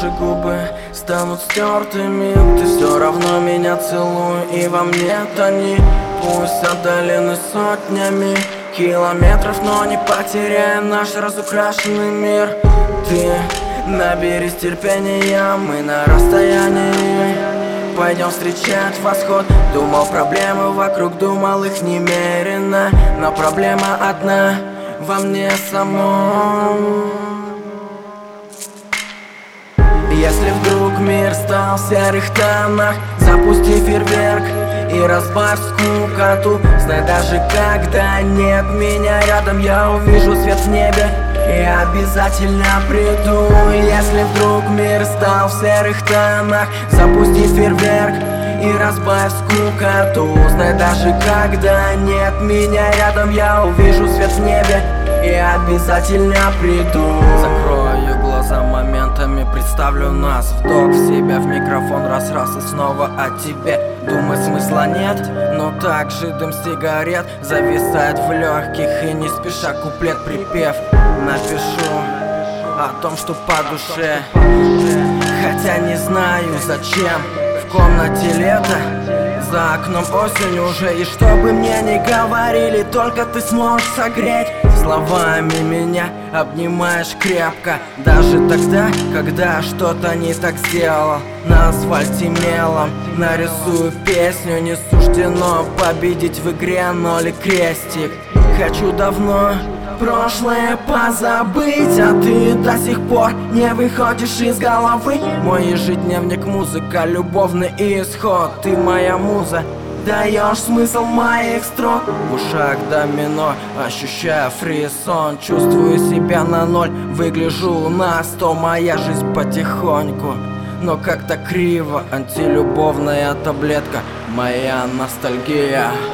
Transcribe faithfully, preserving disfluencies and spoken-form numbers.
наши губы станут стертыми. Ты все равно меня целуй, и во мне тони. Пусть отдалены сотнями километров, но не потеряем наш разукрашенный мир. Ты наберись терпения, мы на расстоянии. Пойдем встречать восход. Думал, проблемы вокруг, думал, их немерено, но проблема одна во мне самом. Если вдруг мир стал в серых тонах, запусти фейерверк и разбавь скукоту. Знай, даже когда нет меня рядом, я увижу свет в небе и обязательно приду. Если вдруг мир стал в серых тонах, запусти фейерверк и разбавь скукоту. Знай, даже когда нет меня рядом, я увижу свет в небе и обязательно приду. Закрою глаза моментами, представлю нас. Вдох в себя, в микрофон, раз-раз и снова о тебе. Думать смысла нет, но также дым сигарет зависает в легких, и не спеша куплет-припев напишу о том, что по душе. Хотя не знаю зачем. В комнате лето, за окном осень уже. И что бы мне ни говорили, только ты сможешь согреть. Словами меня обнимаешь крепко, даже тогда, когда что-то не так сделал. На асфальте мелом нарисую песню. Не суждено победить в игре ноль и крестик. Хочу давно прошлое позабыть, а ты до сих пор не выходишь из головы. Мой ежедневник, музыка, любовный исход. Ты моя муза, даешь смысл моих строк. В ушах домино, ощущая фрисон. Чувствую себя на ноль, выгляжу на сто. Моя жизнь потихоньку, но как-то криво. Антилюбовная таблетка, моя ностальгия.